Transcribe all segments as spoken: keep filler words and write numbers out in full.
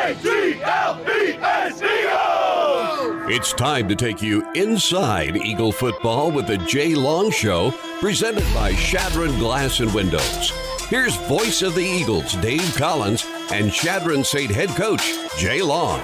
A G L E S, Eagles! It's time to take you inside Eagle football with the Jay Long Show, presented by Shadron Glass and Windows. Here's voice of the Eagles, Dave Collins, and Shadron State head coach, Jay Long.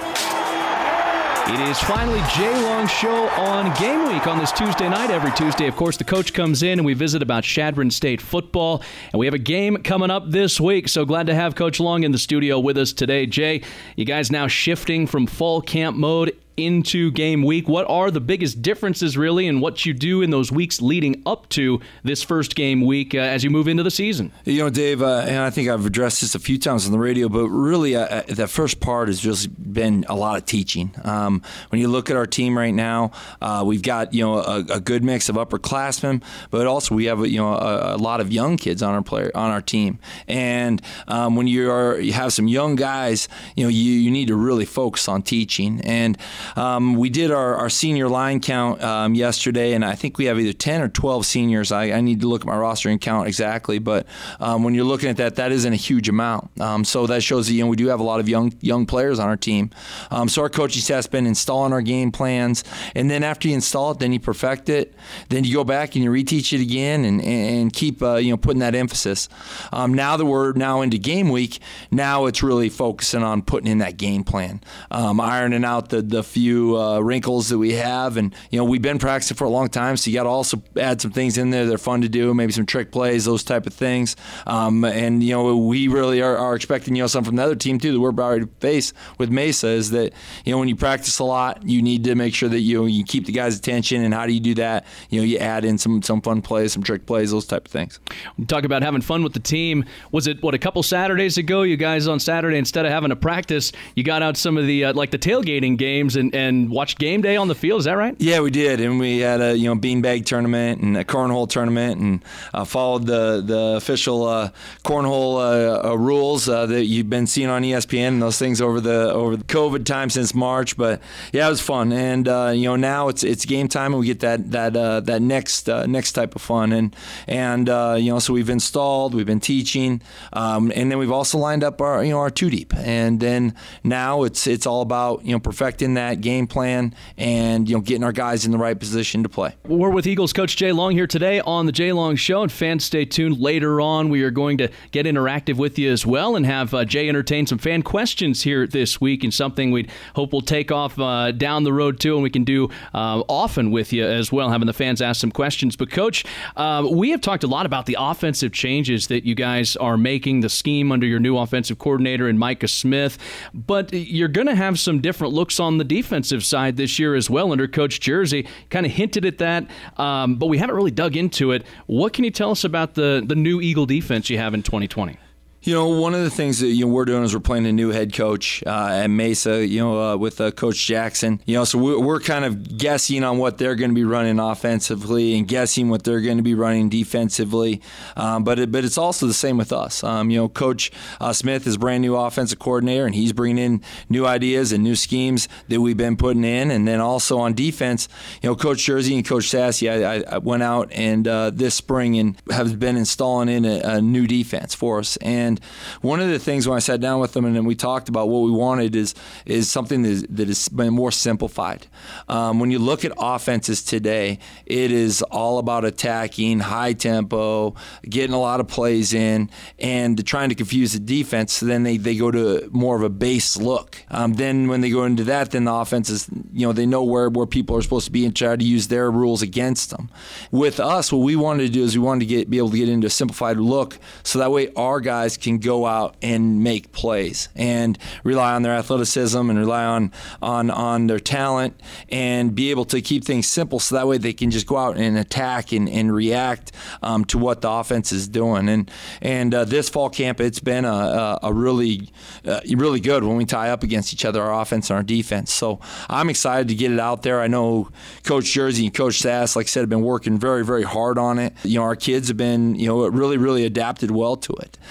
It is finally Jay Long Show on game week on this Tuesday night. Every Tuesday, of course, the coach comes in and we visit about Shadron State football. And we have a game coming up this week, so glad to have Coach Long in the studio with us today. Jay, you guys now shifting from fall camp mode into game week. What are the biggest differences, really, in what you do in those weeks leading up to this first game week uh, as you move into the season? You know, Dave, uh, and I think I've addressed this a few times on the radio, but really uh, that first part has just been a lot of teaching. Um, when you look at our team right now, uh, we've got, you know, a, a good mix of upperclassmen, but also we have, you know, a, a lot of young kids on our player on our team. And um, when you are you have some young guys, you know, you, you need to really focus on teaching. And Um, we did our, our senior line count um, yesterday, and I think we have either ten or twelve seniors. I, I need to look at my roster and count exactly, but um, when you're looking at that, that isn't a huge amount. Um, so that shows that, you know, we do have a lot of young young players on our team. Um, so our coaching staff's been installing our game plans, and then after you install it, then you perfect it. Then you go back and you reteach it again, and and keep uh, you know putting that emphasis. Um, now that we're now into game week, now it's really focusing on putting in that game plan, um, ironing out the the few uh, wrinkles that we have, and you know we've been practicing for a long time, so you got to also add some things in there that are fun to do, maybe some trick plays, those type of things. Um, and you know we really are, are expecting you know something from the other team too that we're about to face with Mesa is that you know when you practice a lot, you need to make sure that you you keep the guys' attention. And how do you do that? You know you add in some some fun plays, some trick plays, those type of things. Talk about having fun with the team. Was it what a couple Saturdays ago? You guys on Saturday, instead of having a practice, you got out some of the uh, like the tailgating games and, and watched game day on the field. Is that right? Yeah, we did, and we had a you know beanbag tournament and a cornhole tournament, and uh, followed the the official uh, cornhole uh, uh, rules uh, that you've been seeing on E S P N and those things over the over the COVID time since March. But yeah, it was fun, and uh, you know now it's it's game time, and we get that that uh, that next uh, next type of fun, and and uh, you know so we've installed, we've been teaching, um, and then we've also lined up our you know our two deep, and then now it's it's all about you know perfecting that game plan and you know getting our guys in the right position to play. We're with Eagles coach Jay Long here today on the Jay Long Show, and fans stay tuned. Later on, we are going to get interactive with you as well and have uh, Jay entertain some fan questions here this week, and something we hope will take off uh, down the road too, and we can do uh, often with you as well, having the fans ask some questions. But Coach, uh, we have talked a lot about the offensive changes that you guys are making, the scheme under your new offensive coordinator and Micah Smith, but you're going to have some different looks on the defensive side this year as well under Coach Jersey. Kind of hinted at that, um, but we haven't really dug into it. What can you tell us about the, the new Eagle defense you have in twenty twenty? You know, one of the things that you know we're doing is we're playing a new head coach uh, at Mesa. You know, uh, with uh, Coach Jackson. You know, so we're, we're kind of guessing on what they're going to be running offensively and guessing what they're going to be running defensively. Um, but it, but it's also the same with us. Um, you know, Coach uh, Smith is a brand new offensive coordinator, and he's bringing in new ideas and new schemes that we've been putting in. And then also on defense, you know, Coach Jersey and Coach Sassy, I, I went out and uh, this spring and have been installing in a, a new defense for us. And And one of the things when I sat down with them and then we talked about what we wanted is is something that is, that is more simplified. Um, when you look at offenses today, it is all about attacking, high tempo, getting a lot of plays in, and trying to confuse the defense. So then they, they go to more of a base look. Um, then when they go into that, then the offense is, you know, they know where, where people are supposed to be and try to use their rules against them. With us, what we wanted to do is we wanted to get be able to get into a simplified look so that way our guys can go out and make plays and rely on their athleticism and rely on on on their talent and be able to keep things simple so that way they can just go out and attack and, and react um, to what the offense is doing. And and uh, this fall camp, it's been a, a, a really uh, really good when we tie up against each other, our offense and our defense. So I'm excited to get it out there. I know Coach Jersey and Coach Sass, like I said, have been working very, very hard on it. You know, our kids have been, you know, really, really adapted well to it. Coach Jersey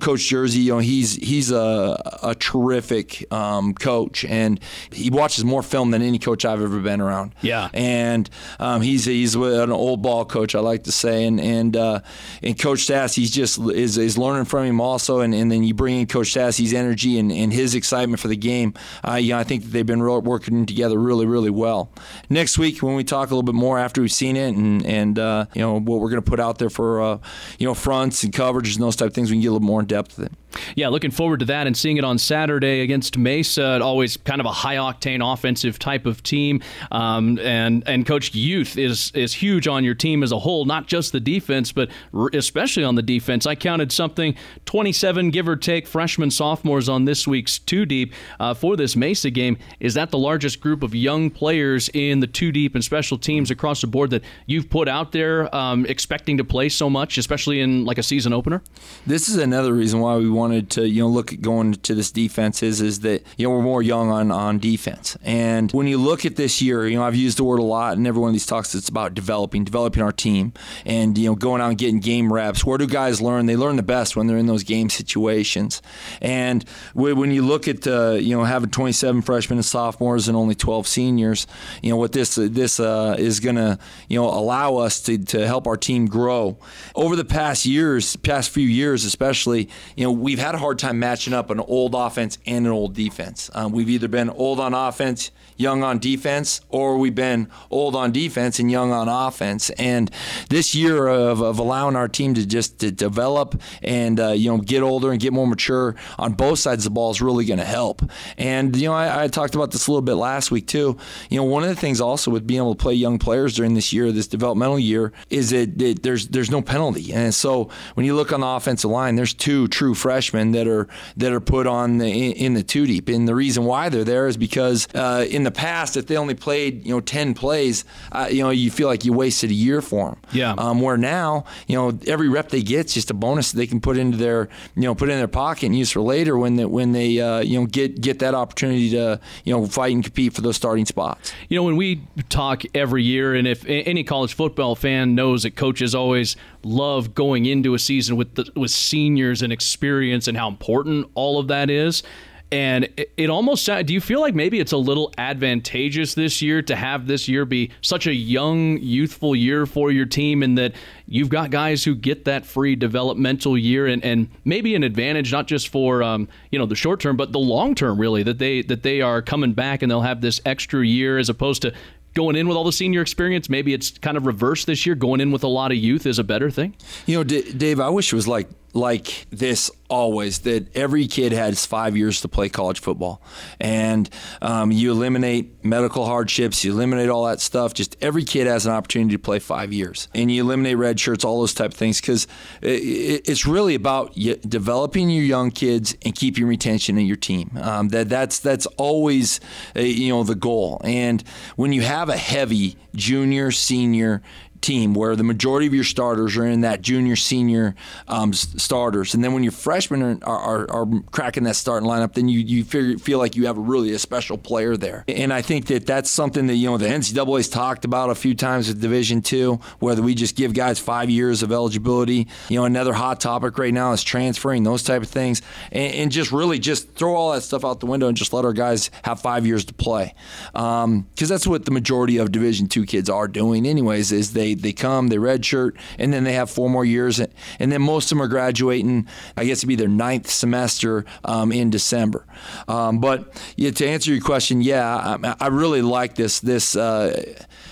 Jersey. You know, he's he's a a terrific um, coach, and he watches more film than any coach I've ever been around. Yeah, and um, he's he's an old ball coach, I like to say, and and uh, and Coach Sass, he's just is is learning from him also, and, and then you bring in Coach Sassy's energy and, and his excitement for the game. Uh, you know, I think that they've been real, working together really, really well. Next week, when we talk a little bit more after we've seen it, and and uh, you know what we're going to put out there for uh, you know fronts and coverages and those type of things, we can get a little more in depth with it. Yeah, looking forward to that and seeing it on Saturday against Mesa. Always kind of a high-octane offensive type of team. Um, and, and Coach, youth is is huge on your team as a whole, not just the defense, but r- especially on the defense. I counted something, twenty-seven, give or take, freshmen, sophomores on this week's two-deep uh, for this Mesa game. Is that the largest group of young players in the two-deep and special teams across the board that you've put out there um, expecting to play so much, especially in like a season opener? This is another reason why we want wanted to, you know, look at going to this defense is, is that, you know, we're more young on, on defense. And when you look at this year, you know, I've used the word a lot in every one of these talks, it's about developing, developing our team and, you know, going out and getting game reps. Where do guys learn? They learn the best when they're in those game situations. And when you look at, uh, you know, having twenty-seven freshmen and sophomores and only twelve seniors, you know, what this this uh, is going to, you know, allow us to, to help our team grow. Over the past years, past few years especially, you know, we've had a hard time matching up an old offense and an old defense. Um, we've either been old on offense, young on defense, or we've been old on defense and young on offense. And this year of, of allowing our team to just to develop and uh, you know get older and get more mature on both sides of the ball is really going to help. And you know I, I talked about this a little bit last week too. You know one of the things also with being able to play young players during this year, this developmental year, is that, that there's there's no penalty. And so when you look on the offensive line, there's two true freshmen that are that are put on the, in, in the two deep. And the reason why they're there is because uh, in the past, if they only played you know ten plays, uh, you know you feel like you wasted a year for them. Yeah. Um, where now, you know every rep they get is just a bonus that they can put into their you know put in their pocket and use for later when they, when they uh, you know get get that opportunity to you know fight and compete for those starting spots. You know when we talk every year, and if any college football fan knows that coaches always love going into a season with the, with seniors and experience and how important all of that is. And it, it almost, do you feel like maybe it's a little advantageous this year to have this year be such a young, youthful year for your team, and that you've got guys who get that free developmental year and, and maybe an advantage, not just for um, you know the short term, but the long term, really, that they that they are coming back and they'll have this extra year as opposed to going in with all the senior experience? Maybe it's kind of reversed this year. Going in with a lot of youth is a better thing. You know, D- Dave, I wish it was like like this always, that every kid has five years to play college football. And um, you eliminate medical hardships, you eliminate all that stuff. Just every kid has an opportunity to play five years. And you eliminate red shirts, all those type of things, because it, it's really about developing your young kids and keeping retention in your team. Um, that that's that's always uh, you know the goal. And when you have a heavy junior, senior team where the majority of your starters are in that junior, senior um, starters, and then when your freshmen are, are, are cracking that starting lineup, then you, you feel, feel like you have a really a special player there. And I think that that's something that you know the N C double A's talked about a few times with Division two, whether we just give guys five years of eligibility. You know, another hot topic right now is transferring, those type of things, and, and just really just throw all that stuff out the window and just let our guys have five years to play, because um, that's what the majority of Division two kids are doing anyways, is they They come, they redshirt, and then they have four more years. And then most of them are graduating, I guess it'd be their ninth semester um, in December. Um, but yeah, to answer your question, yeah, I, I really like this. This uh,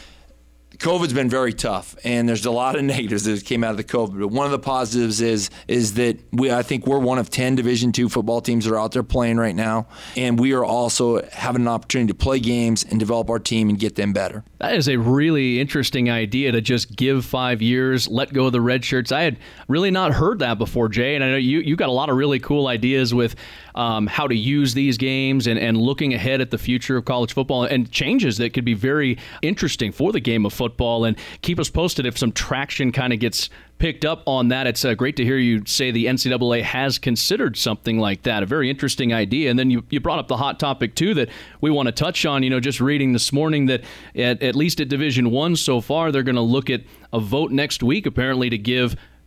COVID's been very tough, and there's a lot of negatives that came out of the COVID. But one of the positives is is that we I think we're one of ten Division two football teams that are out there playing right now, and we are also having an opportunity to play games and develop our team and get them better. That is a really interesting idea, to just give five years, let go of the red shirts. I had really not heard that before, Jay, and I know you you got a lot of really cool ideas with um, how to use these games and, and looking ahead at the future of college football and changes that could be very interesting for the game of football. And keep us posted if some traction kind of gets picked up on that. It's uh, great to hear you say the N C double A has considered something like that. A very interesting idea. And then you, you brought up the hot topic, too, that we want to touch on. You know, just reading this morning that at, at least at Division One so far, they're going to look at a vote next week, apparently, to give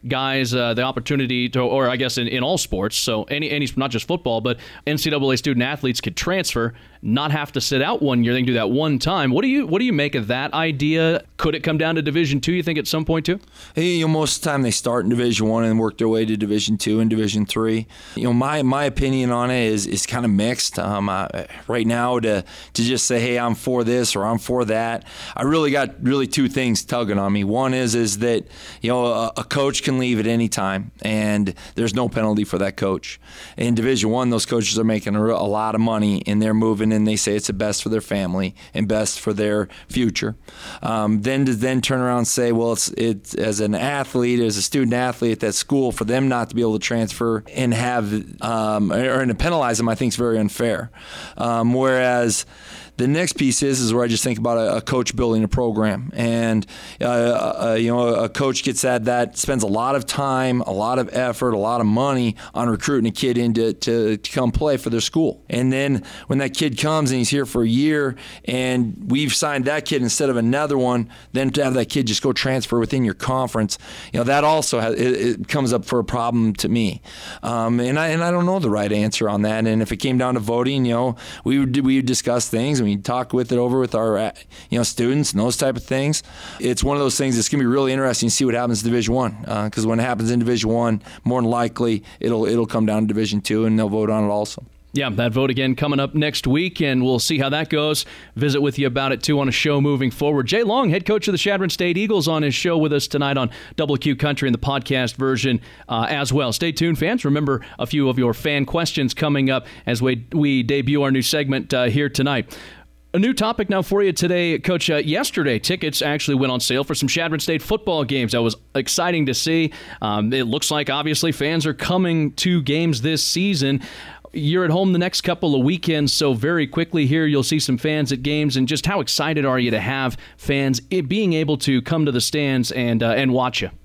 guys uh, the opportunity to, or I guess in, in all sports, so any, any not just football, but N C double A student athletes could transfer, not have to sit out one year. They can do that one time. What do you what do you make of that idea? Could it come down to Division Two, you think, at some point too? Hey, you know, most of the time they start in Division One and work their way to Division Two and Division Three. You know, my my opinion on it is is kind of mixed. Um, I, right now, to to just say, hey, I'm for this or I'm for that, I really got really two things tugging on me. One is is that you know a, a coach can leave at any time, and there's no penalty for that coach. In Division One, those coaches are making a, a lot of money, and they're moving, and they say it's the best for their family and best for their future. Um, then to then turn around and say, well, it's it's as an athlete, as a student athlete at that school, for them not to be able to transfer and have um, or, or to penalize them, I think is very unfair. Um, whereas the next piece is is where I just think about a, a coach building a program, and uh, uh, you know a coach gets at that, spends a lot of time, a lot of effort, a lot of money on recruiting a kid into to, to come play for their school, and then when that kid comes and he's here for a year, and we've signed that kid instead of another one, then to have that kid just go transfer within your conference, you know that also has, it, it comes up for a problem to me, um, and I and I don't know the right answer on that. And if it came down to voting, you know we would we would discuss things. We talk with it over with our, you know, students and those type of things. It's one of those things that's going to be really interesting to see what happens in Division One. Because uh, when it happens in Division One, more than likely it'll it'll come down to Division Two, and they'll vote on it also. Yeah, that vote again coming up next week, and we'll see how that goes. Visit with you about it, too, on a show moving forward. Jay Long, head coach of the Chadron State Eagles, on his show with us tonight on Double Q Country and the podcast version uh, as well. Stay tuned, fans. Remember, a few of your fan questions coming up as we, we debut our new segment uh, here tonight. A new topic now for you today, Coach. Uh, yesterday, tickets actually went on sale for some Chadron State football games. That was exciting to see. Um, it looks like, obviously, fans are coming to games this season. You're at home the next couple of weekends, so very quickly here you'll see some fans at games. And just how excited are you to have fans being able to come to the stands and uh, and watch you?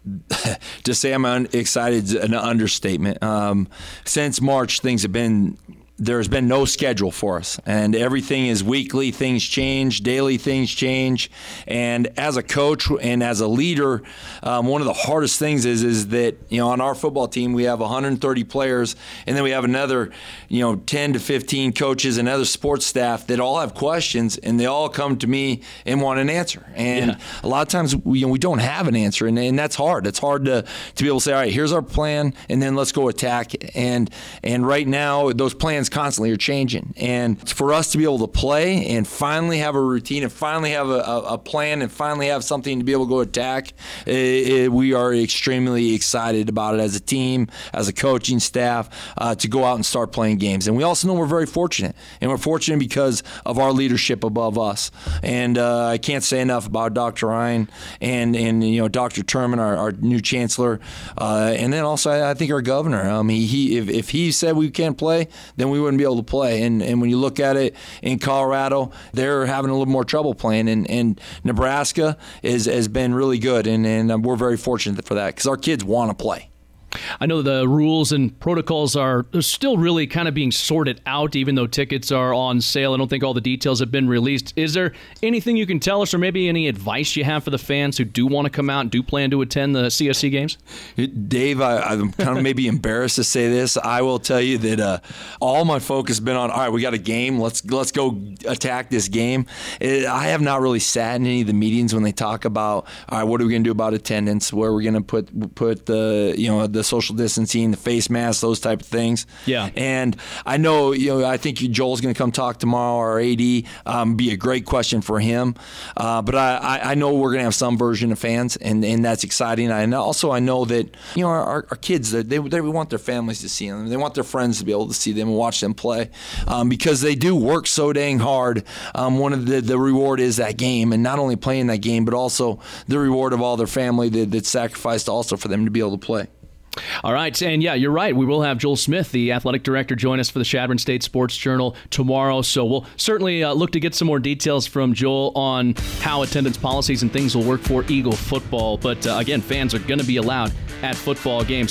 To say I'm excited is an understatement. Um, since March, things have been... There's been no schedule for us, and everything is weekly. Things change, daily things change, and as a coach and as a leader, um, one of the hardest things is is that you know on our football team we have one hundred thirty players, and then we have another you know ten to fifteen coaches and other sports staff that all have questions, and they all come to me and want an answer. And yeah. a lot of times we, you know, we don't have an answer, and, and that's hard. It's hard to to be able to say, all right, here's our plan, and then let's go attack. And and right now those plans constantly are changing, and for us to be able to play and finally have a routine and finally have a, a, a plan and finally have something to be able to go attack, it, it, we are extremely excited about it as a team, as a coaching staff, uh, to go out and start playing games. And we also know we're very fortunate, and we're fortunate because of our leadership above us. And uh, I can't say enough about Doctor Ryan and and you know Doctor Turman, our, our new chancellor, uh, and then also I, I think our governor. Um, he, he if, if he said we can't play, then we wouldn't be able to play. And and when you look at it in Colorado, they're having a little more trouble playing, and, and Nebraska is has been really good, and, and we're very fortunate for that because our kids want to play. I know the rules and protocols are still really kind of being sorted out, even though tickets are on sale. I don't think all the details have been released. Is there anything you can tell us, or maybe any advice you have for the fans who do want to come out and do plan to attend the C S C games? Dave, I, I'm kind of maybe embarrassed to say this. I will tell you that uh, all my focus has been on, all right, we got a game. Let's let's go attack this game. It, I have not really sat in any of the meetings when they talk about, all right, what are we going to do about attendance? Where are we going to put put the you know the the social distancing, the face masks, those type of things. Yeah. And I know, you know, I think Joel's going to come talk tomorrow, our A D, um, be a great question for him. Uh, but I, I know we're going to have some version of fans, and, and that's exciting. And also I know that, you know, our, our kids, they, they they want their families to see them. They want their friends to be able to see them and watch them play, um, because they do work so dang hard. Um, one of the, the reward is that game, and not only playing that game, but also the reward of all their family that, that sacrificed also for them to be able to play. All right, and yeah, you're right. We will have Joel Smith, the athletic director, join us for the Chadron State Sports Journal tomorrow. So we'll certainly uh, look to get some more details from Joel on how attendance policies and things will work for Eagle football. But uh, again, fans are going to be allowed at football games.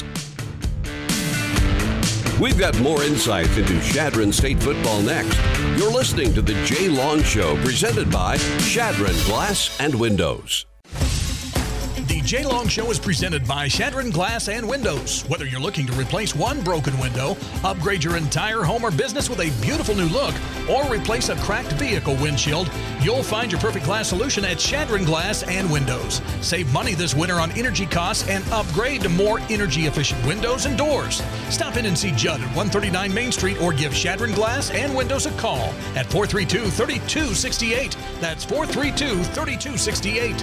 We've got more insights into Chadron State football next. You're listening to The Jay Long Show, presented by Chadron Glass and Windows. The Jay Long Show is presented by Shadron Glass and Windows. Whether you're looking to replace one broken window, upgrade your entire home or business with a beautiful new look, or replace a cracked vehicle windshield, you'll find your perfect glass solution at Shadron Glass and Windows. Save money this winter on energy costs and upgrade to more energy-efficient windows and doors. Stop in and see Judd at one thirty-nine Main Street or give Shadron Glass and Windows a call at four three two, three two six eight. That's four three two, three two six eight.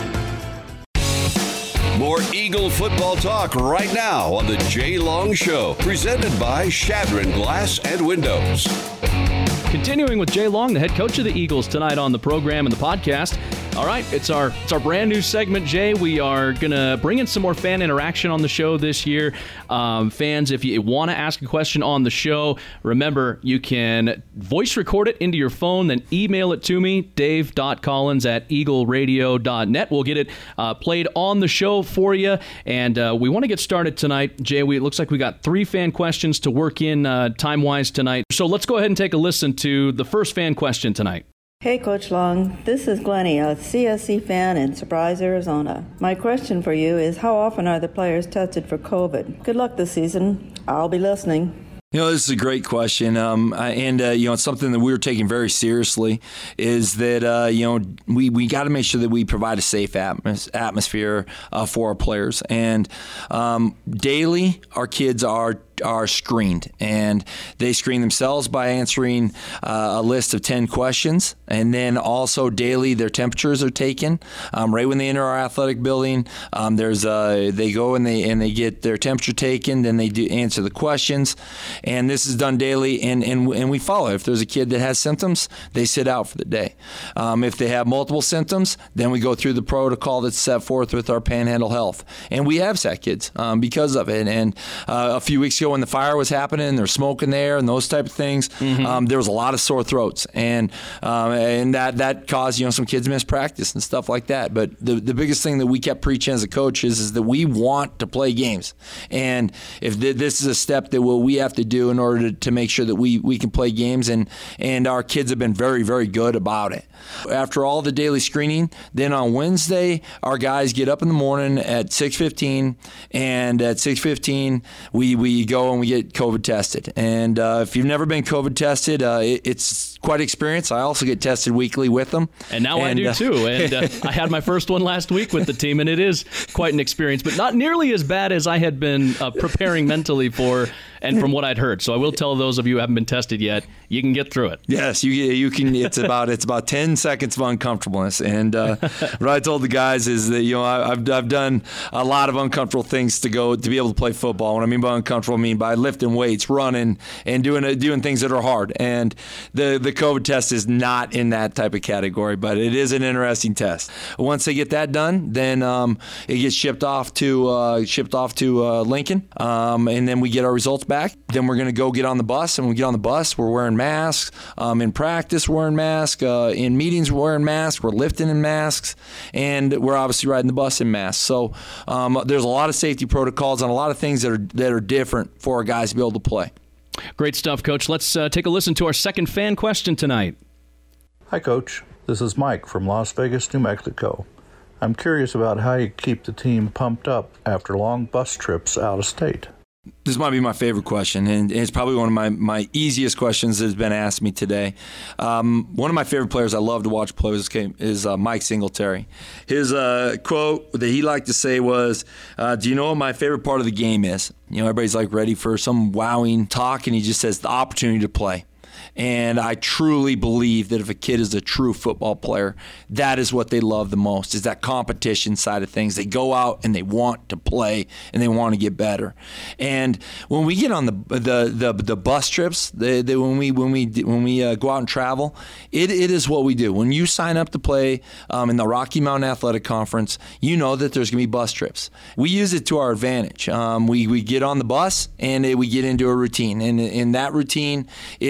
More Eagle football talk right now on the Jay Long Show, presented by Shadron Glass and Windows. Continuing with Jay Long, the head coach of the Eagles, tonight on the program and the podcast. All right, it's our it's our brand new segment, Jay. We are going to bring in some more fan interaction on the show this year. Um, fans, if you want to ask a question on the show, remember, you can voice record it into your phone, then email it to me, dave dot collins at eagle radio dot net. We'll get it uh, played on the show for you. And uh, we want to get started tonight. Jay, we, it looks like we got three fan questions to work in uh, time-wise tonight. So let's go ahead and take a listen to the first fan question tonight. Hey, Coach Long. This is Glennie, a C S C fan in Surprise, Arizona. My question for you is, how often are the players tested for COVID? Good luck this season. I'll be listening. You know, this is a great question, um, and uh, you know, it's something that we're taking very seriously. Is that uh, you know we, we got to make sure that we provide a safe atmos- atmosphere uh, for our players, and um, daily our kids are. are screened, and they screen themselves by answering uh, a list of ten questions, and then also daily their temperatures are taken um, right when they enter our athletic building. Um, there's uh, they go and they and they get their temperature taken, then they do answer the questions, and this is done daily, and and, and we follow. If there's a kid that has symptoms, they sit out for the day. Um, if they have multiple symptoms, then we go through the protocol that's set forth with our Panhandle Health, and we have sat kids um, because of it. And uh, a few weeks ago, when the fire was happening, there's smoke in there and those type of things, mm-hmm. um, there was a lot of sore throats, and um, and that that caused you know some kids miss practice and stuff like that. But the the biggest thing that we kept preaching as a coach is, is that we want to play games, and if th- this is a step that what we have to do in order to, to make sure that we, we can play games, and and our kids have been very very good about it. After all the daily screening, then on Wednesday our guys get up in the morning at six fifteen, and at six fifteen we we go and we get COVID tested. And uh, if you've never been COVID tested, uh, it, it's quite an experience. I also get tested weekly with them. And now and, I do uh, too. And uh, I had my first one last week with the team, and it is quite an experience, but not nearly as bad as I had been uh, preparing mentally for and from what I'd heard. So I will tell those of you who haven't been tested yet, you can get through it. Yes, you you can. It's about it's about ten seconds of uncomfortableness. And uh, what I told the guys is that you know I, I've I've done a lot of uncomfortable things to go to be able to play football. What I mean by uncomfortable, I mean by lifting weights, running, and doing doing things that are hard. And the the COVID test is not in that type of category, but it is an interesting test. Once they get that done, then um, it gets shipped off to uh, shipped off to uh, Lincoln, um, and then we get our results back. Then we're going to go get on the bus, and when we get on the bus, we're wearing masks. Um, in practice, we're wearing masks. Uh, in meetings, we're wearing masks. We're lifting in masks, and we're obviously riding the bus in masks. So um, there's a lot of safety protocols and a lot of things that are that are different for our guys to be able to play. Great stuff, Coach. Let's uh, take a listen to our second fan question tonight. Hi, Coach. This is Mike from Las Vegas, New Mexico. I'm curious about how you keep the team pumped up after long bus trips out of state. This might be my favorite question, and it's probably one of my, my easiest questions that has been asked me today. Um, one of my favorite players I love to watch play is uh, Mike Singletary. His uh, quote that he liked to say was, uh, do you know what my favorite part of the game is? You know, everybody's like ready for some wowing talk, and he just says the opportunity to play. And I truly believe that if a kid is a true football player, that is what they love the most, is that competition side of things. They go out and they want to play and they want to get better. And when we get on the the the, the bus trips, the, the, when we when we when we uh, go out and travel, it it is what we do. When you sign up to play um, in the Rocky Mountain Athletic Conference, you know that there's going to be bus trips. We use it to our advantage. Um, we we get on the bus and it, we get into a routine, and and that routine is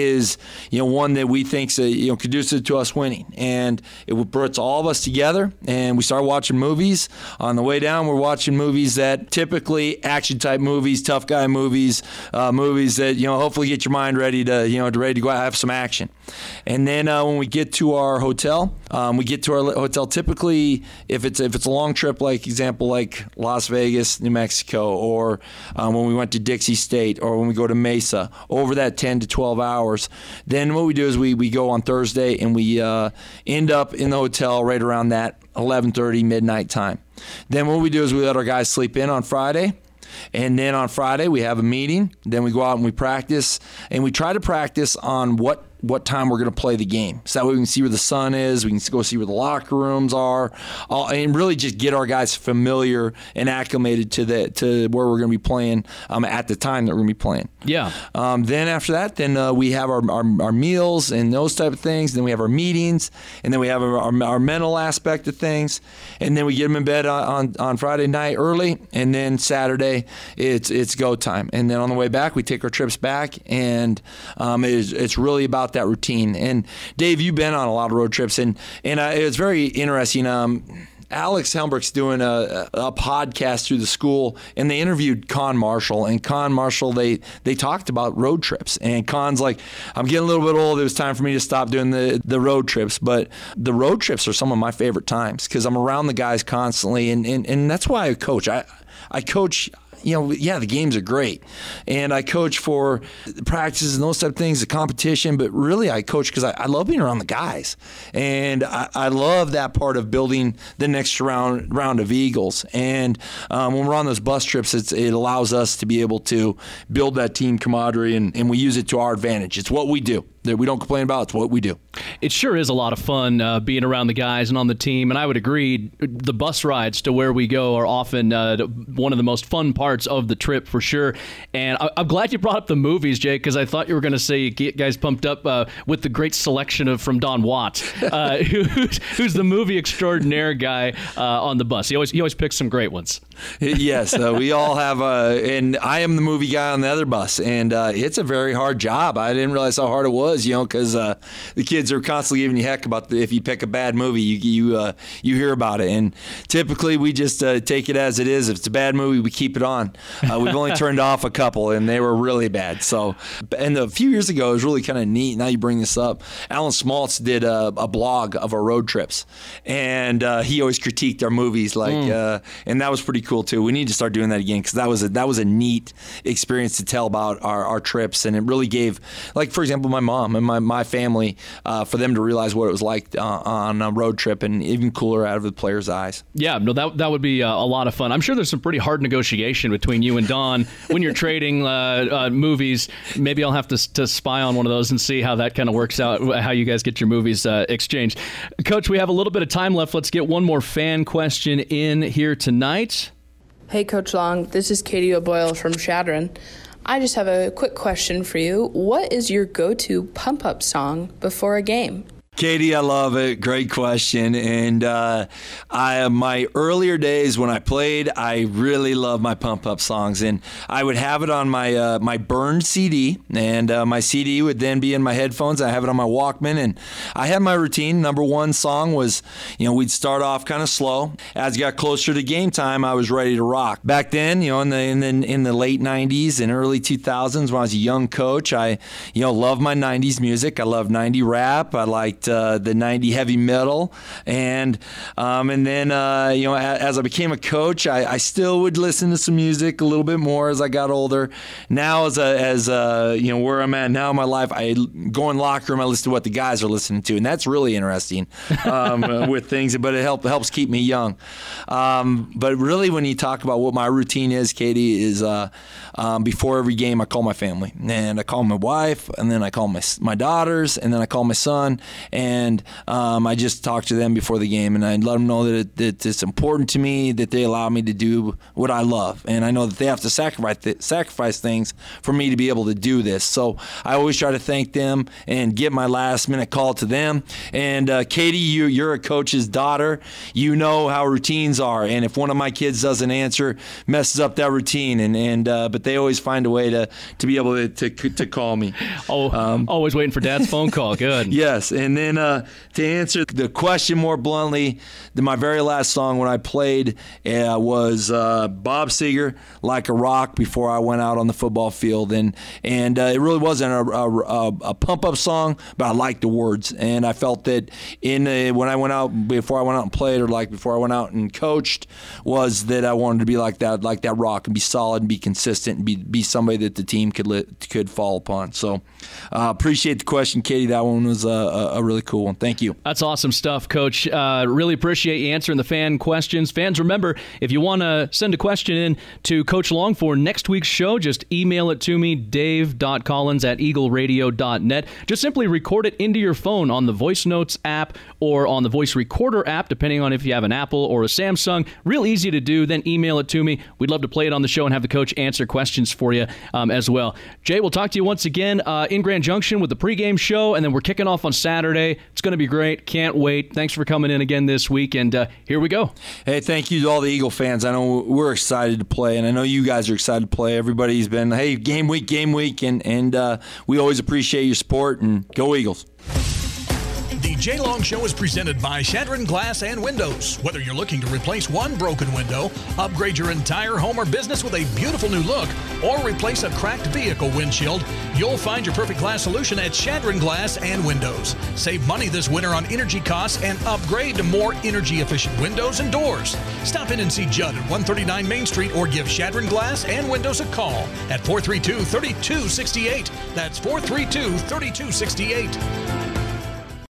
you know, one that we think's uh, you know conducive to us winning. And it puts all of us together, and we start watching movies. On the way down, we're watching movies that typically action type movies, tough guy movies, uh, movies that you know hopefully get your mind ready to you know ready to go out and have some action. And then uh, when we get to our hotel, um, we get to our hotel typically if it's if it's a long trip, like example like Las Vegas, New Mexico, or um, when we went to Dixie State, or when we go to Mesa, over that ten to twelve hours. Then what we do is we, we go on Thursday and we uh, end up in the hotel right around that eleven thirty midnight time. Then what we do is we let our guys sleep in on Friday. And then on Friday we have a meeting. Then we go out and we practice. And we try to practice on what what time we're going to play the game. So that way we can see where the sun is, we can go see where the locker rooms are, all, and really just get our guys familiar and acclimated to the to where we're going to be playing um, at the time that we're going to be playing. Yeah. Um, then after that, then uh, we have our, our our meals and those type of things. Then we have our meetings, and then we have our, our, our mental aspect of things, and then we get them in bed on, on, on Friday night early, and then Saturday it's it's go time. And then on the way back, we take our trips back, and um, it's, it's really about that routine. And Dave, you've been on a lot of road trips, and and uh, it was very interesting. Um, Alex Helmbrick's doing a, a podcast through the school, and they interviewed Con Marshall. And Con Marshall, they they talked about road trips. And Con's like, I'm getting a little bit old. It was time for me to stop doing the, the road trips. But the road trips are some of my favorite times because I'm around the guys constantly, and, and, and that's why I coach. I I coach. You know, yeah, the games are great, and I coach for the practices and those type of things, the competition, but really I coach because I, I love being around the guys, and I, I love that part of building the next round round of Eagles. And um, when we're on those bus trips, it's, it allows us to be able to build that team camaraderie, and, and we use it to our advantage. It's what we do. That we don't complain about. It's what we do. It sure is a lot of fun uh, being around the guys and on the team, and I would agree the bus rides to where we go are often uh, one of the most fun parts of the trip for sure. And I- I'm glad you brought up the movies, Jay, because I thought you were going to say you get guys pumped up uh, with the great selection of from Don Watts, uh, who's, who's the movie extraordinaire guy uh, on the bus. He always he always picks some great ones. Yes, uh, we all have, uh, and I am the movie guy on the other bus, and uh, it's a very hard job. I didn't realize how hard it was, you know, because uh, the kids are constantly giving you heck about the, if you pick a bad movie, you you uh, you hear about it, and typically we just uh, take it as it is. If it's a bad movie, we keep it on. Uh, we've only turned off a couple, and they were really bad. So, and a few years ago, it was really kind of neat. Now you bring this up. Alan Smaltz did a, a blog of our road trips, and uh, he always critiqued our movies, like, mm. uh, and that was pretty cool too. We need to start doing that again because that was a that was a neat experience to tell about our, our trips, and it really gave, like for example, my mom and my my family, uh, for them to realize what it was like uh, on a road trip, and even cooler out of the players' eyes. Yeah, no, that that would be uh, a lot of fun. I'm sure there's some pretty hard negotiation between you and Don when you're trading uh, uh, movies. Maybe I'll have to to spy on one of those and see how that kind of works out, how you guys get your movies uh, exchanged. Coach, we have a little bit of time left. Let's get one more fan question in here tonight. Hey, Coach Long. This is Katie O'Boyle from Shadron. I just have a quick question for you. What is your go-to pump-up song before a game? Katie, I love it. Great question. And uh, I, my earlier days when I played, I really loved my pump-up songs. And I would have it on my uh, my burned C D, and uh, my C D would then be in my headphones. I have it on my Walkman, and I had my routine. Number one song was, you know, we'd start off kind of slow. As it got closer to game time, I was ready to rock. Back then, you know, in the in the, in the late nineties and early two thousands, when I was a young coach, I, you know, loved my nineties music. I loved ninety rap. I liked Uh, the ninety heavy metal, and um, and then uh, you know, as, as I became a coach, I, I still would listen to some music a little bit more as I got older. Now, as a, as a, you know, where I'm at now in my life, I go in the locker room, I listen to what the guys are listening to, and that's really interesting um, with things. But it help, helps keep me young. Um, but really, when you talk about what my routine is, Katie, is uh, um, before every game, I call my family, and I call my wife, and then I call my my daughters, and then I call my son. And and um, I just talk to them before the game, and I let them know that, it, that it's important to me that they allow me to do what I love, and I know that they have to sacrifice th- sacrifice things for me to be able to do this. So I always try to thank them and give my last minute call to them. And uh, Katie, you, you're a coach's daughter. You know how routines are, and if one of my kids doesn't answer, messes up that routine. And and uh, but they always find a way to, to be able to to, to call me. Oh, um, always waiting for Dad's phone call. Good. Yes, and then uh, to answer the question more bluntly, the, my very last song when I played uh, was uh, Bob Seger, "Like a Rock," before I went out on the football field, and and uh, it really wasn't a, a, a pump up song, but I liked the words, and I felt that in uh, when I went out before I went out and played, or like before I went out and coached, was that I wanted to be like that, like that rock, and be solid, and be consistent, and be be somebody that the team could li- could fall upon. So uh, appreciate the question, Katie. That one was a, a really cool one. Thank you. That's awesome stuff, Coach. Uh, really appreciate you answering the fan questions. Fans, remember, if you want to send a question in to Coach Long for next week's show, just email it to me, dave dot collins at eagle radio dot net. Just simply record it into your phone on the Voice Notes app or on the Voice Recorder app, depending on if you have an Apple or a Samsung. Real easy to do. Then email it to me. We'd love to play it on the show and have the coach answer questions for you um, as well. Jay, we'll talk to you once again uh, in Grand Junction with the pregame show, and then we're kicking off on Saturday. It's going to be great. Can't wait. Thanks for coming in again this week, and uh, here we go. Hey, thank you to all the Eagle fans. I know we're excited to play, and I know you guys are excited to play. Everybody's been, hey, game week, game week, and, and uh, we always appreciate your support, and go Eagles. The Jay Long Show is presented by Shadron Glass and Windows. Whether you're looking to replace one broken window, upgrade your entire home or business with a beautiful new look, or replace a cracked vehicle windshield, you'll find your perfect glass solution at Shadron Glass and Windows. Save money this winter on energy costs and upgrade to more energy-efficient windows and doors. Stop in and see Judd at one thirty-nine Main Street, or give Shadron Glass and Windows a call at four three two, three two six eight. That's four three two, three two six eight.